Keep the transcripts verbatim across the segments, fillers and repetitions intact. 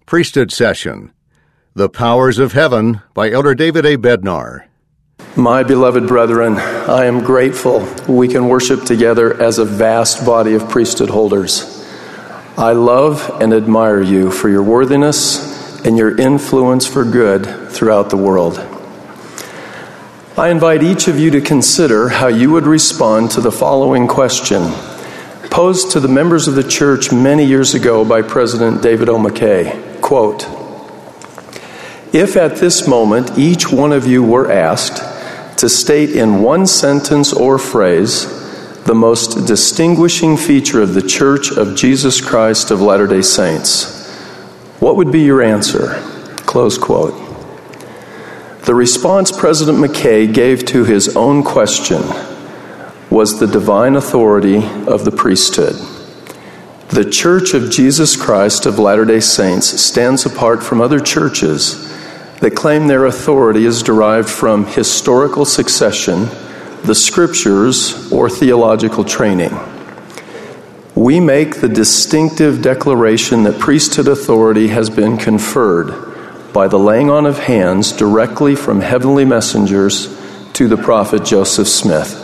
Priesthood Session, The Powers of Heaven by Elder David A. Bednar. My beloved brethren, I am grateful we can worship together as a vast body of priesthood holders. I love and admire you for your worthiness and your influence for good throughout the world. I invite each of you to consider how you would respond to the following question, posed to the members of the church many years ago by President David O. McKay. Quote, "If at this moment each one of you were asked to state in one sentence or phrase the most distinguishing feature of the Church of Jesus Christ of Latter-day Saints, what would be your answer?" Close quote. The response President McKay gave to his own question was the divine authority of the priesthood. The Church of Jesus Christ of Latter-day Saints stands apart from other churches that claim their authority is derived from historical succession, the Scriptures, or theological training. We make the distinctive declaration that priesthood authority has been conferred by the laying on of hands directly from heavenly messengers to the prophet Joseph Smith.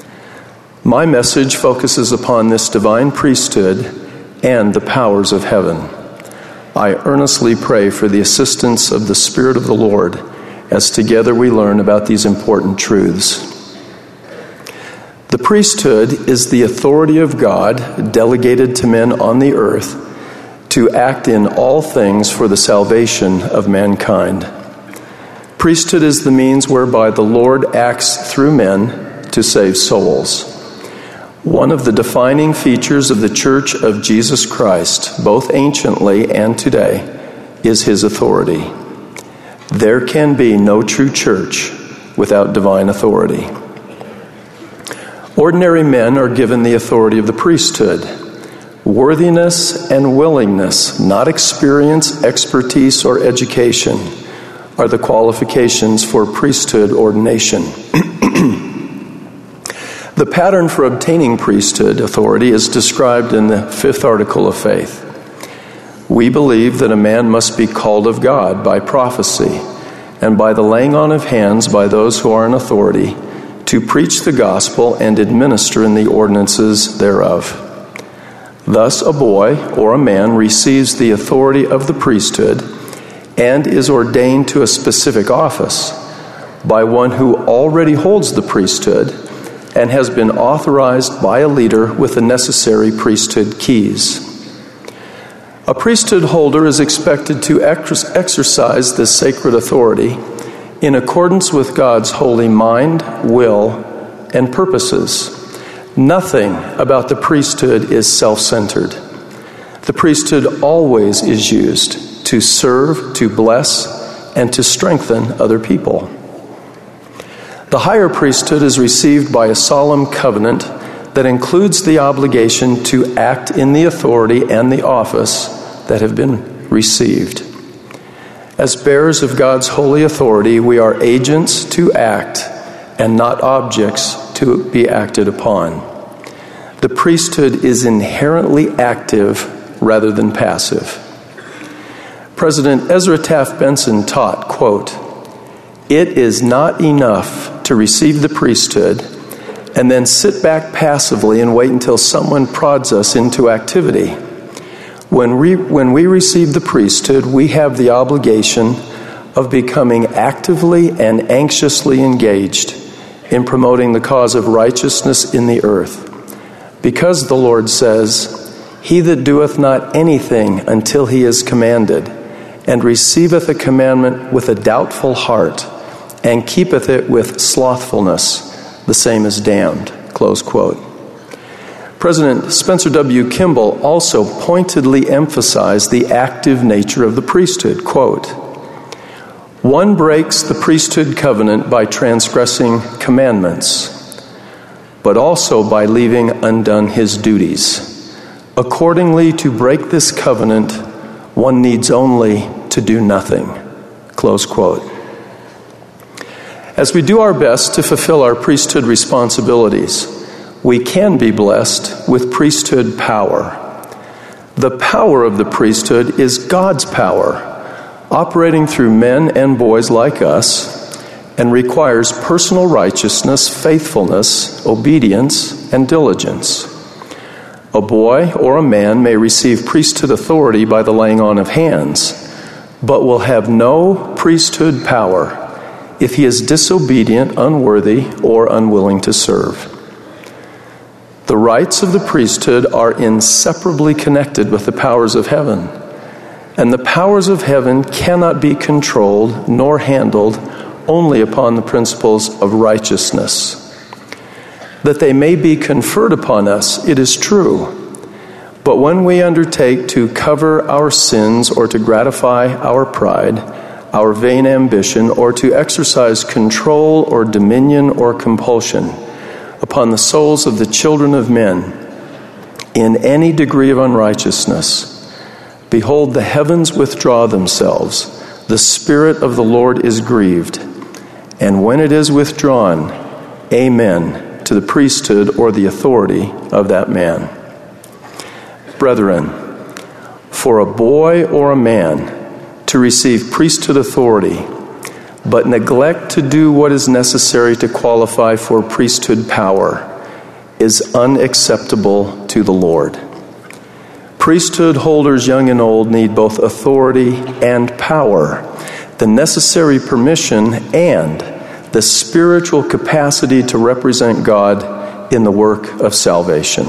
My message focuses upon this divine priesthood and the powers of heaven. I earnestly pray for the assistance of the Spirit of the Lord as together we learn about these important truths. The priesthood is the authority of God delegated to men on the earth to act in all things for the salvation of mankind. Priesthood is the means whereby the Lord acts through men to save souls. One of the defining features of the Church of Jesus Christ, both anciently and today, is His authority. There can be no true church without divine authority. Ordinary men are given the authority of the priesthood. Worthiness and willingness, not experience, expertise, or education, are the qualifications for priesthood ordination. The pattern for obtaining priesthood authority is described in the fifth article of faith. We believe that a man must be called of God by prophecy and by the laying on of hands by those who are in authority to preach the gospel and administer in the ordinances thereof. Thus, a boy or a man receives the authority of the priesthood and is ordained to a specific office by one who already holds the priesthood and has been authorized by a leader with the necessary priesthood keys. A priesthood holder is expected to ex- exercise this sacred authority in accordance with God's holy mind, will, and purposes. Nothing about the priesthood is self-centered. The priesthood always is used to serve, to bless, and to strengthen other people. The higher priesthood is received by a solemn covenant that includes the obligation to act in the authority and the office that have been received. As bearers of God's holy authority, we are agents to act and not objects to be acted upon. The priesthood is inherently active rather than passive. President Ezra Taft Benson taught, quote, "It is not enough to receive the priesthood and then sit back passively and wait until someone prods us into activity. When we, when we receive the priesthood, we have the obligation of becoming actively and anxiously engaged in promoting the cause of righteousness in the earth. Because the Lord says, 'He that doeth not anything until he is commanded, and receiveth a commandment with a doubtful heart, and keepeth it with slothfulness, the same is damned.'" Close quote. President Spencer W. Kimball also pointedly emphasized the active nature of the priesthood. Quote, "One breaks the priesthood covenant by transgressing commandments, but also by leaving undone his duties. Accordingly, to break this covenant, one needs only to do nothing." Close quote. As we do our best to fulfill our priesthood responsibilities, we can be blessed with priesthood power. The power of the priesthood is God's power, operating through men and boys like us, and requires personal righteousness, faithfulness, obedience, and diligence. A boy or a man may receive priesthood authority by the laying on of hands, but will have no priesthood power if he is disobedient, unworthy, or unwilling to serve. The rights of the priesthood are inseparably connected with the powers of heaven, and the powers of heaven cannot be controlled nor handled only upon the principles of righteousness. That they may be conferred upon us, it is true, but when we undertake to cover our sins or to gratify our pride, our vain ambition, or to exercise control or dominion or compulsion upon the souls of the children of men in any degree of unrighteousness, behold, the heavens withdraw themselves, the Spirit of the Lord is grieved, and when it is withdrawn, amen to the priesthood or the authority of that man. Brethren, for a boy or a man to receive priesthood authority, but neglect to do what is necessary to qualify for priesthood power, is unacceptable to the Lord. Priesthood holders, young and old, need both authority and power, the necessary permission, and the spiritual capacity to represent God in the work of salvation.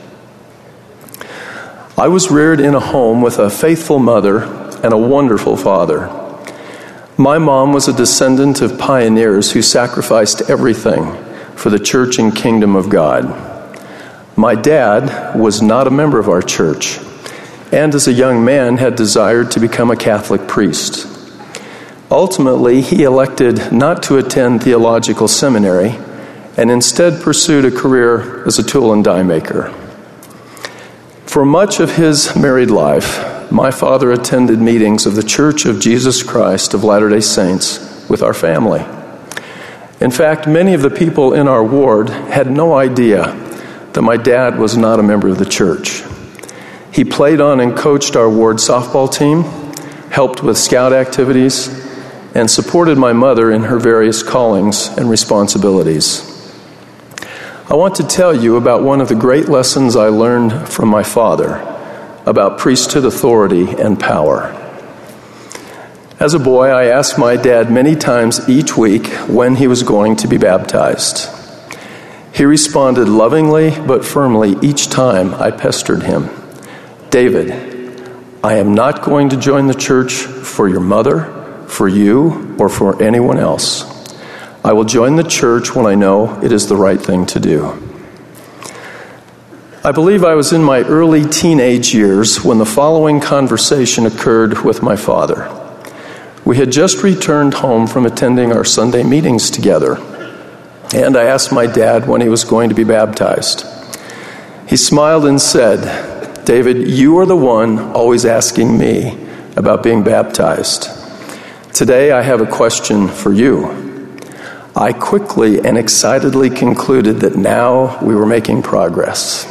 I was reared in a home with a faithful mother and a wonderful father. My mom was a descendant of pioneers who sacrificed everything for the church and kingdom of God. My dad was not a member of our church, and as a young man had desired to become a Catholic priest. Ultimately, he elected not to attend theological seminary and instead pursued a career as a tool and die maker. For much of his married life, my father attended meetings of the Church of Jesus Christ of Latter-day Saints with our family. In fact, many of the people in our ward had no idea that my dad was not a member of the church. He played on and coached our ward softball team, helped with scout activities, and supported my mother in her various callings and responsibilities. I want to tell you about one of the great lessons I learned from my father about priesthood authority and power. As a boy, I asked my dad many times each week when he was going to be baptized. He responded lovingly but firmly each time I pestered him. David, I am not going to join the church for your mother, for you, or for anyone else. I will join the church when I know it is the right thing to do. I believe I was in my early teenage years when the following conversation occurred with my father. We had just returned home from attending our Sunday meetings together, and I asked my dad when he was going to be baptized. He smiled and said, David, you are the one always asking me about being baptized. Today I have a question for you. I quickly and excitedly concluded that now we were making progress.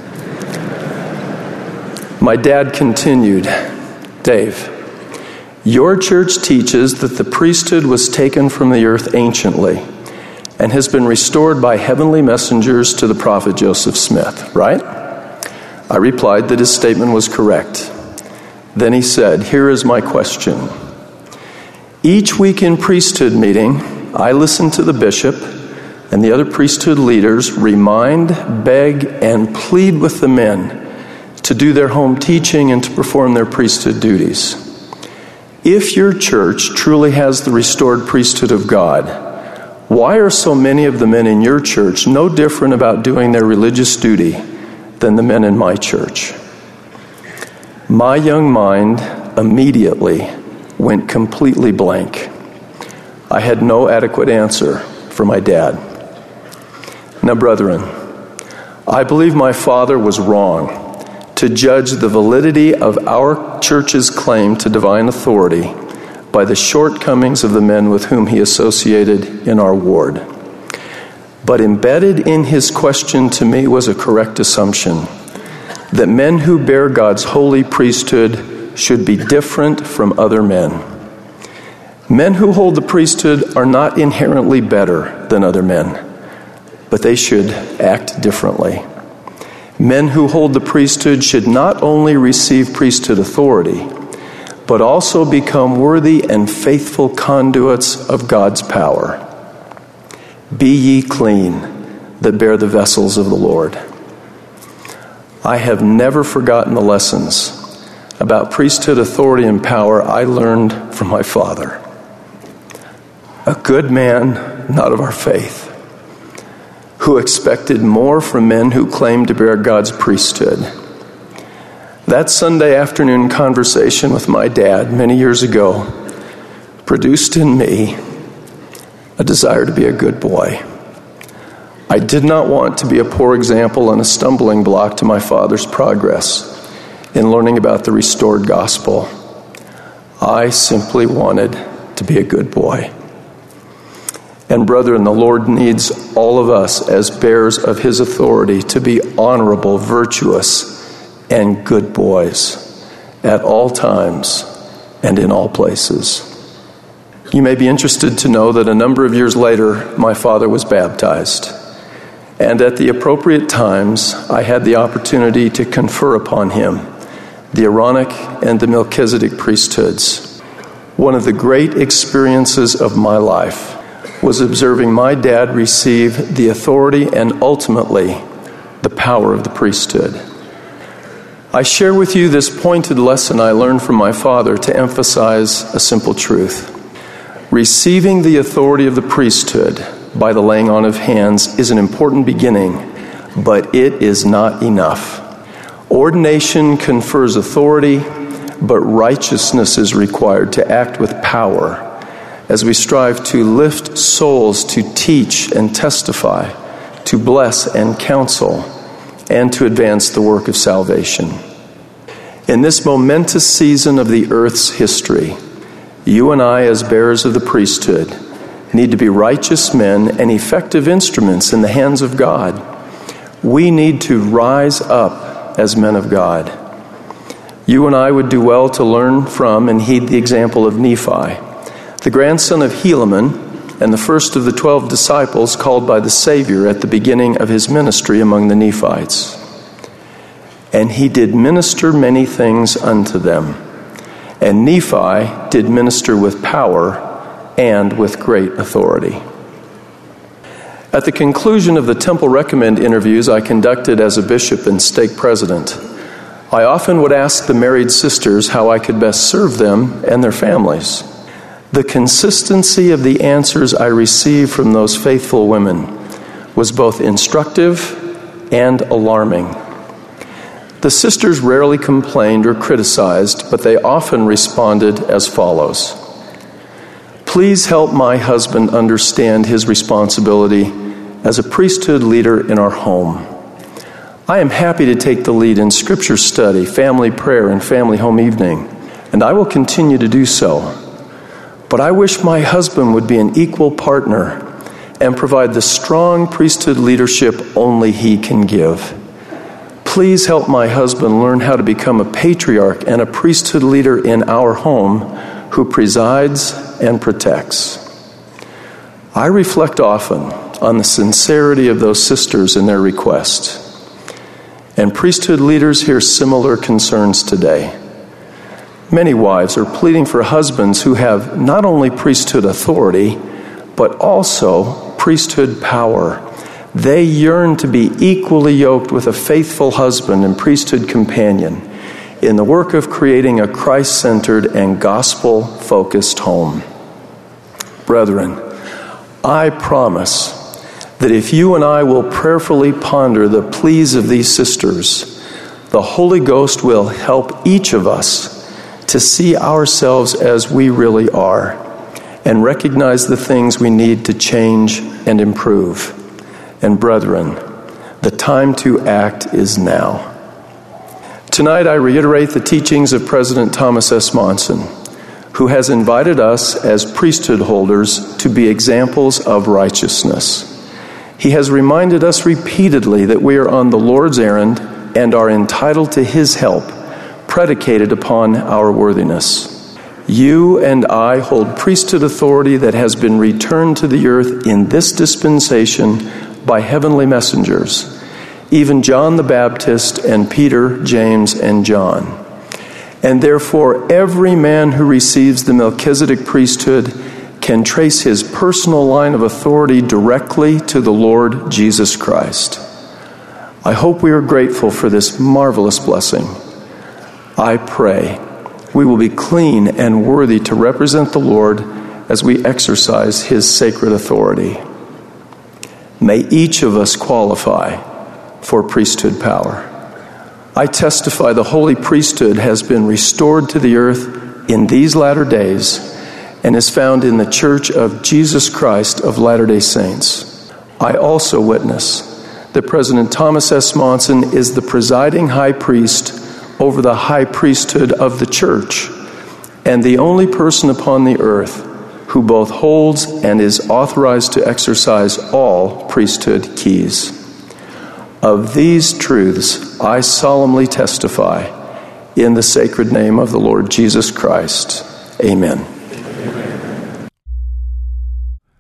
My dad continued, Dave, your church teaches that the priesthood was taken from the earth anciently and has been restored by heavenly messengers to the prophet Joseph Smith, right? I replied that his statement was correct. Then he said, here is my question. Each week in priesthood meeting, I listen to the bishop and the other priesthood leaders remind, beg, and plead with the men to do their home teaching and to perform their priesthood duties. If your church truly has the restored priesthood of God, why are so many of the men in your church no different about doing their religious duty than the men in my church? My young mind immediately went completely blank. I had no adequate answer for my dad. Now, brethren, I believe my father was wrong to judge the validity of our church's claim to divine authority by the shortcomings of the men with whom he associated in our ward. But embedded in his question to me was a correct assumption that men who bear God's holy priesthood should be different from other men. Men who hold the priesthood are not inherently better than other men, but they should act differently. Men who hold the priesthood should not only receive priesthood authority, but also become worthy and faithful conduits of God's power. Be ye clean that bear the vessels of the Lord. I have never forgotten the lessons about priesthood authority and power I learned from my father. A good man, not of our faith, who expected more from men who claimed to bear God's priesthood. That Sunday afternoon conversation with my dad many years ago produced in me a desire to be a good boy. I did not want to be a poor example and a stumbling block to my father's progress in learning about the restored gospel. I simply wanted to be a good boy. And brethren, the Lord needs all of us as bearers of his authority to be honorable, virtuous, and good boys at all times and in all places. You may be interested to know that a number of years later, my father was baptized. And at the appropriate times, I had the opportunity to confer upon him the Aaronic and the Melchizedek priesthoods. One of the great experiences of my life was observing my dad receive the authority and ultimately the power of the priesthood. I share with you this pointed lesson I learned from my father to emphasize a simple truth. Receiving the authority of the priesthood by the laying on of hands is an important beginning, but it is not enough. Ordination confers authority, but righteousness is required to act with power as we strive to lift souls, to teach and testify, to bless and counsel, and to advance the work of salvation. In this momentous season of the earth's history, you and I, as bearers of the priesthood, need to be righteous men and effective instruments in the hands of God. We need to rise up as men of God. You and I would do well to learn from and heed the example of Nephi, the grandson of Helaman and the first of the twelve disciples called by the Savior at the beginning of his ministry among the Nephites. And he did minister many things unto them. And Nephi did minister with power and with great authority. At the conclusion of the Temple Recommend interviews I conducted as a bishop and stake president, I often would ask the married sisters how I could best serve them and their families. The consistency of the answers I received from those faithful women was both instructive and alarming. The sisters rarely complained or criticized, but they often responded as follows. Please help my husband understand his responsibility as a priesthood leader in our home. I am happy to take the lead in scripture study, family prayer, and family home evening, and I will continue to do so. But I wish my husband would be an equal partner and provide the strong priesthood leadership only he can give. Please help my husband learn how to become a patriarch and a priesthood leader in our home who presides and protects. I reflect often on the sincerity of those sisters in their request. And priesthood leaders hear similar concerns today. Many wives are pleading for husbands who have not only priesthood authority, but also priesthood power. They yearn to be equally yoked with a faithful husband and priesthood companion in the work of creating a Christ-centered and gospel-focused home. Brethren, I promise that if you and I will prayerfully ponder the pleas of these sisters, the Holy Ghost will help each of us to see ourselves as we really are and recognize the things we need to change and improve. And brethren, the time to act is now. Tonight I reiterate the teachings of President Thomas S. Monson, who has invited us as priesthood holders to be examples of righteousness. He has reminded us repeatedly that we are on the Lord's errand and are entitled to his help, predicated upon our worthiness. You and I hold priesthood authority that has been returned to the earth in this dispensation by heavenly messengers, even John the Baptist and Peter, James, and John. And therefore, every man who receives the Melchizedek priesthood can trace his personal line of authority directly to the Lord Jesus Christ. I hope we are grateful for this marvelous blessing. I pray we will be clean and worthy to represent the Lord as we exercise his sacred authority. May each of us qualify for priesthood power. I testify the holy priesthood has been restored to the earth in these latter days and is found in the Church of Jesus Christ of Latter-day Saints. I also witness that President Thomas S. Monson is the presiding high priest over the high priesthood of the church, and the only person upon the earth who both holds and is authorized to exercise all priesthood keys. Of these truths, I solemnly testify in the sacred name of the Lord Jesus Christ. Amen.